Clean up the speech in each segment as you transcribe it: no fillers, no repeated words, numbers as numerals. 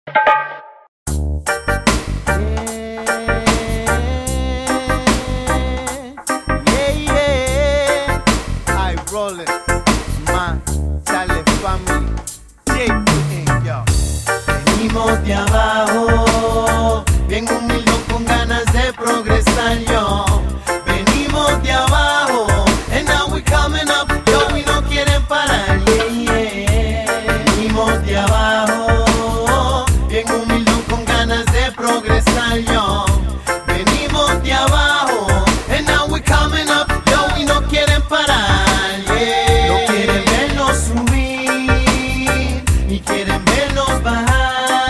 Venimos de abajo, bien humildes con ganas de progresar, yo. Venimos de abajo, and now we coming up, yo, y no quieren parar, Venimos de abajo, bien humildes con ganas de progresar, yo. Venimos de abajo, and now we coming up, yo, y no quieren parar, No quieren vernos subir, ni quieren vernos bajar.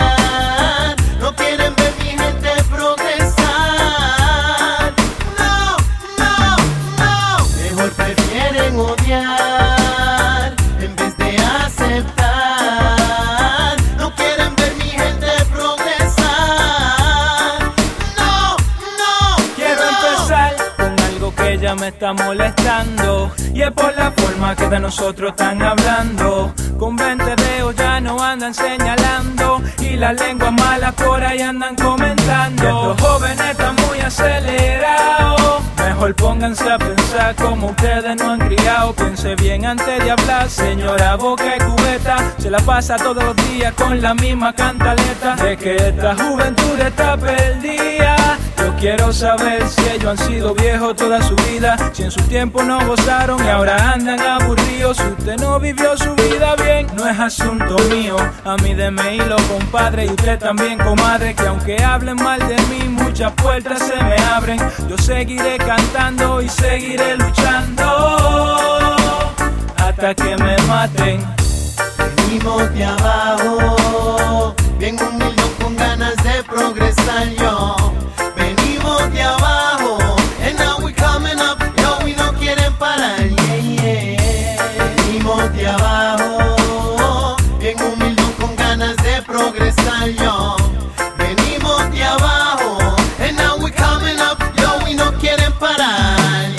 Odiar en vez de aceptar, no quieren ver mi gente progresar. No, quiero empezar con algo que ya me está molestando, y es por la forma que de nosotros están hablando. Con 20 dedos ya no andan señalando, y las lenguas malas por ahí andan comentando. Estos jóvenes están muy acelerados, mejor pónganse a pensar como ustedes no han criado. Piense bien antes de hablar, señora boca y cubeta. Se la pasa todos los días con la misma cantaleta de que esta juventud está perdida. Yo quiero saber si ellos han sido viejos toda su vida, si en su tiempo no gozaron y ahora andan aburridos. Si usted no vivió su vida bien, no es asunto mío. A mí deme hilo, compadre, y usted también, comadre, que aunque hablen mal de mí, muchas puertas se me abren. Yo seguiré cantando y seguiré luchando hasta que me maten. Venimos de abajo, bien humildes con ganas de progresar, yo. Venimos de abajo, and now we coming up, yo, y no quieren parar, Venimos de abajo, bien humildes con ganas de progresar, yo. Venimos de abajo, and now we coming up, yo, y no quieren parar,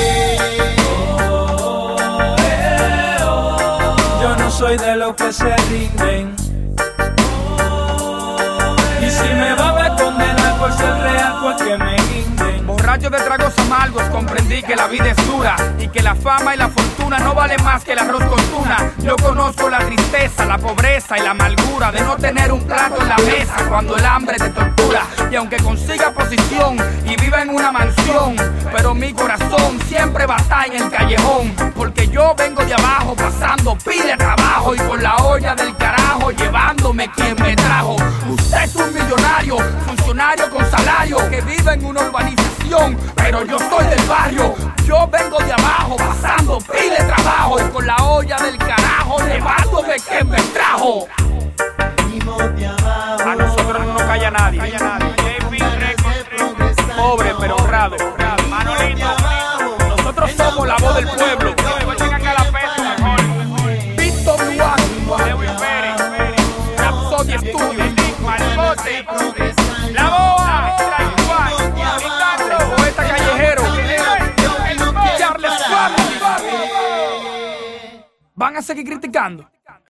Yo no soy de los que se rinden, y si me van a condenar por ser real, pues que me guinden. Borracho de tragos amargos comprendí que la vida es dura y que la fama y la fortuna no vale más que el arroz con tuna. Yo conozco la tristeza, la pobreza y la amargura de no tener un plato en la mesa cuando el hambre te tortura. Y aunque consiga posición y viva en una mansión, pero mi corazón siempre batalla en el callejón, porque yo vengo de abajo pasando pile de trabajo y con la olla del carajo llevándome quien me trajo. Usted es un millonario, funcionario con salario, que vive en una urbanización, pero yo soy del barrio. Yo vengo de abajo pasando pile de trabajo y con la olla del carajo llevándome quien me trajo. Venimos de abajo, A nosotros no nos calla nadie. Pobre pero honrado. Manolito, nosotros somos la voz del pueblo. Víctor Duarte, Lewis Pérez, Rapsody Studios, Marcote, La Boa, el poeta callejero, Charles Family. ¿Van a seguir criticando?